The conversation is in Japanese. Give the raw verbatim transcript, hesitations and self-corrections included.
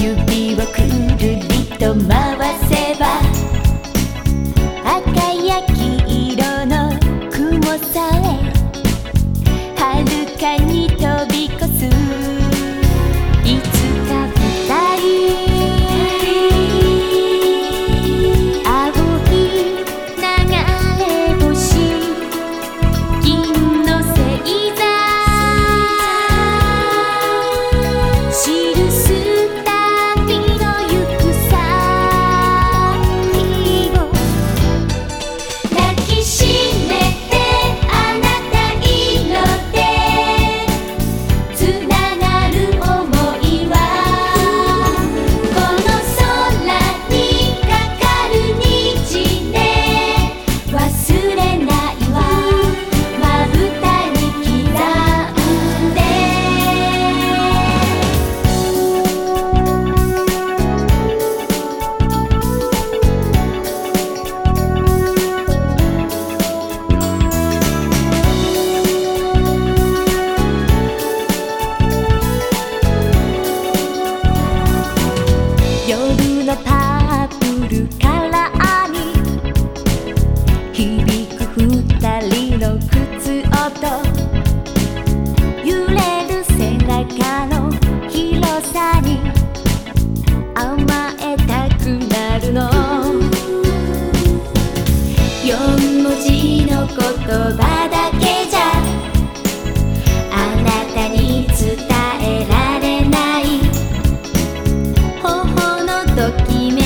指をくるりと回せば赤や黄色の雲さえ遥かに飛び越す。いつか二人青い流れ星銀の星座記す旅の行く先を抱きしめてあなた色でつながる想いはこの空にかかる虹で忘れないわまぶたに刻んで夜のパープルカラーに響く二人の靴音揺れる背中の広さに甘えたくなるの。四文字の言葉だけじゃあなたに伝えられない頬のときめ